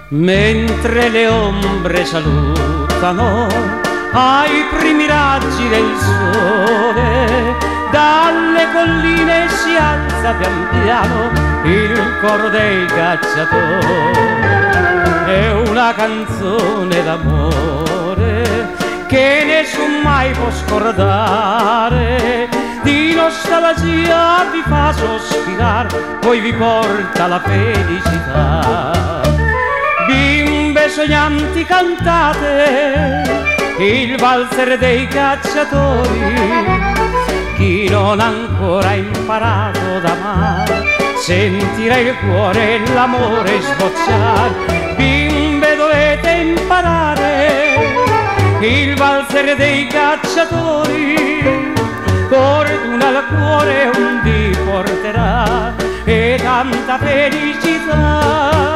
Mentre le ombre salutano ai primi raggi del sole, dalle colline si alza pian piano il coro dei cacciatori. È una canzone d'amore che nessun mai può scordare, di nostalgia vi fa sospirare, poi vi porta la felicità. Bimbe sognanti cantate il valzer dei cacciatori, chi non ha ancora imparato ad amare sentirà il cuore e l'amore sbocciare. Bimbe dovete imparare il valzer dei cacciatori, fortuna al cuore un dì porterà e tanta felicità.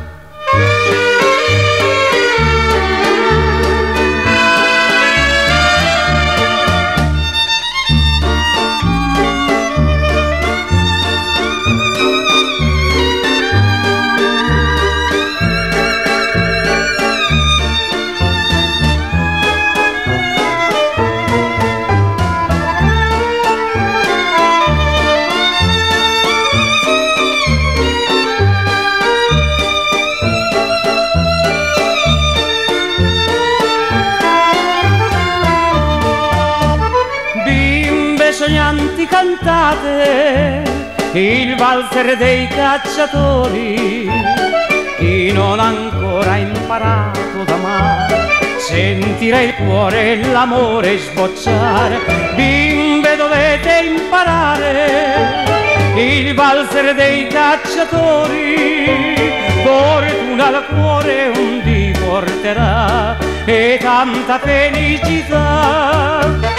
Sognanti cantate il valzer dei cacciatori, chi non ha ancora imparato ad amare sentirà il cuore e l'amore sbocciare. Bimbe dovete imparare il valzer dei cacciatori, fortuna al cuore un dì porterà e tanta felicità.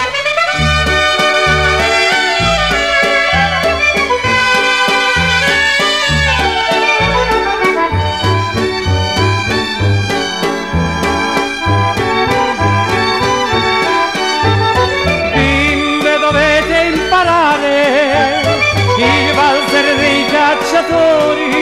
Il valzer dei cacciatori,